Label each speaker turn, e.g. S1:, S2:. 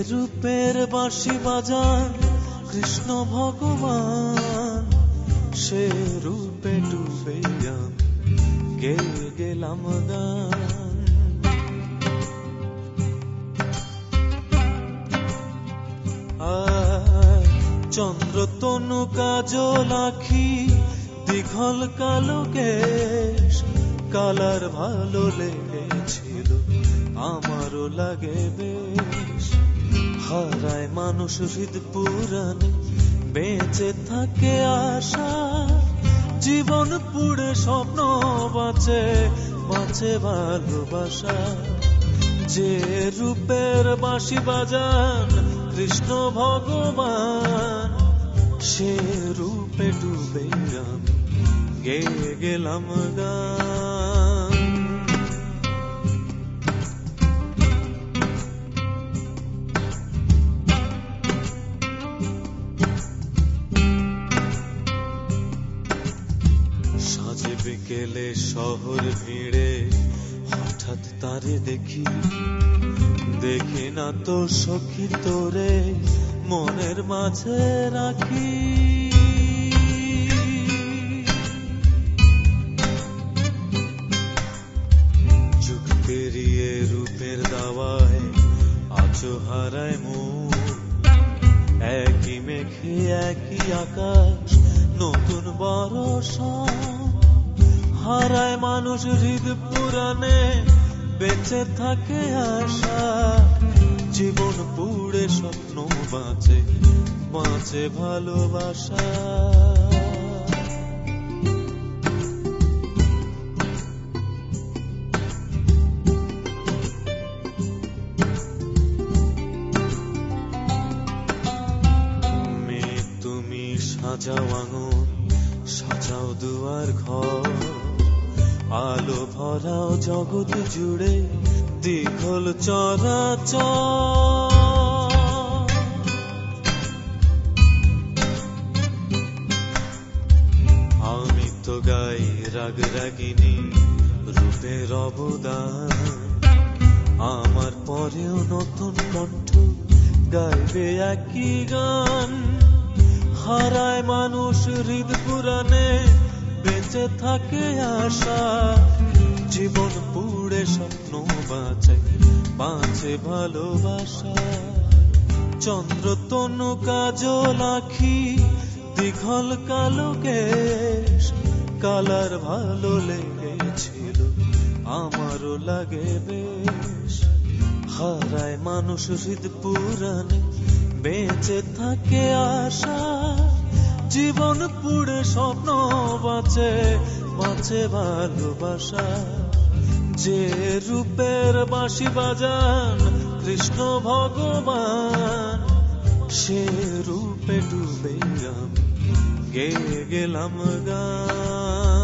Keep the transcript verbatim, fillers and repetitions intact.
S1: রূপের বাঁশি বাজান কৃষ্ণ ভগবান, সে রূপে ডুবে গে গেলাম গান। চন্দ্র তনু কাজল আখি দীঘল কালো কেশ, কালার ভালো লেগেছিল আমারও লাগে বেশ। হারায় মানুষ হৃদ পুরাণে বেঁচে থাকে আশা, জীবন পুড়ে স্বপ্ন বাঁচে বাঁচে ভালোবাসা। যে রূপের বাঁশি বাজান কৃষ্ণ ভগবান, সে রূপে ডুবে আমি গে গেলাম গান। সাজে বিকেলে শহর ভিড়ে হঠাৎ তারে দেখি, দেখি না তো সখী তোরে মনের মাঝে রাখি। যুগ পেরিয়ে রূপের দাওয়ায় আজো হারায় মন, একই মেঘে একই আকাশ নতুন বর্ষা। হারায় মানুষ হৃদ পুরাণে বেঁচে থাকে আশা, জীবন পুড়ে স্বপ্ন বাঁচে বাঁচে ভালোবাসা। মেয়ে তুমি সাজাও আঙুন, সাজাও দুয়ার ঘর, আলো ভরাও জগৎ জুড়ে দীঘল চরাচর। আমি তো গাই রাগ রাগিনী রূপের অবদান, আমার পরেও নতুন কণ্ঠ গাইবে একই গান। হারায় মানুষ হৃদ পুরাণে বেঁচে থাকে আশা, জীবন পুড়ে স্বপ্ন বাঁচে বাঁচে ভালোবাসা। চন্দ্র তনু কাজল আখি দীঘল কালো কেশ, কালার ভালো লেগেছিল আমারও লাগে বেশ। হারায় মানুষ হৃদ পুরাণে বেঁচে থাকে আশা, জীবন পুড়ে স্বপ্ন বাঁচে বাঁচে ভালোবাসা। যে রূপের বাঁশি বাজান কৃষ্ণ ভগবান, সে রূপে ডুবে আমি গে গেলাম গান।